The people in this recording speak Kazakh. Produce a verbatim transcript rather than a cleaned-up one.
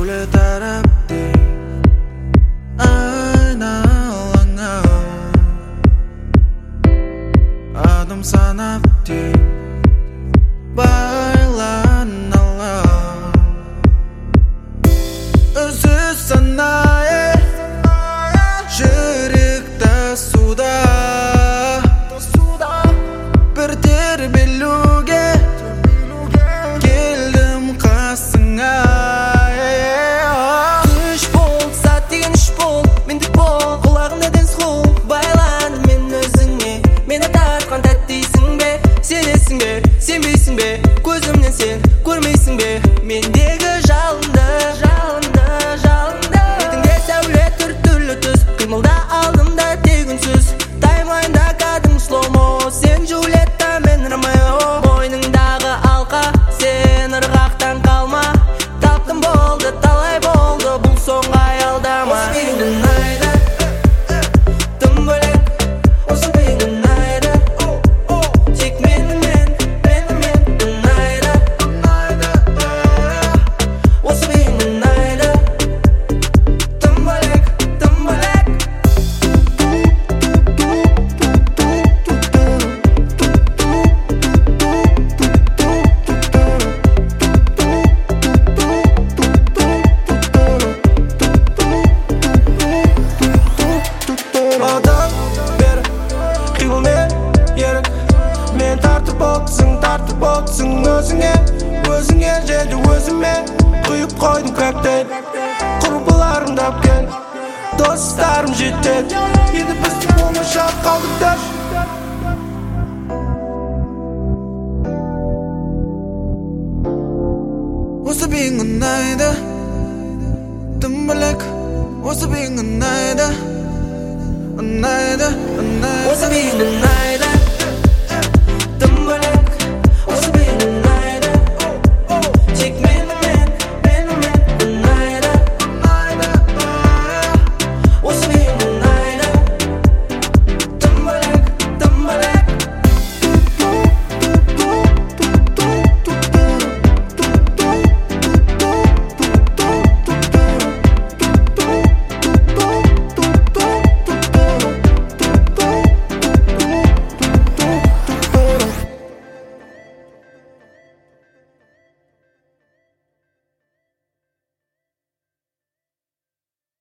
Şöyle tarafti aynalana adım sanapti baylanalar özü sanaye жүректі суда бір тербелуге келдім қасыңа Түш бол, сәт деген үш бол, мендік бол, құлағым неден сұл байландым мен өзіңе, мені тартқан тәттейсің бе, сенесің бе, сенбейсің бе, көзімнен сен көрмейсің бе, мендегі жалынды, жалынды, жалынды бетіңде сәуле түр-түрлі түс, қимылда алдымда тек үнсіз, таймлайнда кәдім слоумо, сен Джульетта, мен Ромео, мойныңдағы алқа, сен ырғақтан қалма, таптым болды, талай болды, бұл соңғы аялдама. Осы биің ұнайды, тым бөлек, осы биің ұнайды, тек менімен, менімен ұнайды, осы биің ұнайды, тым бөлек, тым бөлек. Одан бері қимылмен ерік мен тартып болсың, тартып болсың өзіңе, өзіңе және өзіме құйып қойдым коктейль құрбыларымды алып кел, достарым жетеді, енді біз болмаша қалдық дәл. Осы биің ұнайды тым бөлек осы биің ұнайды ұнайды ұнайды Осы биің ұнайды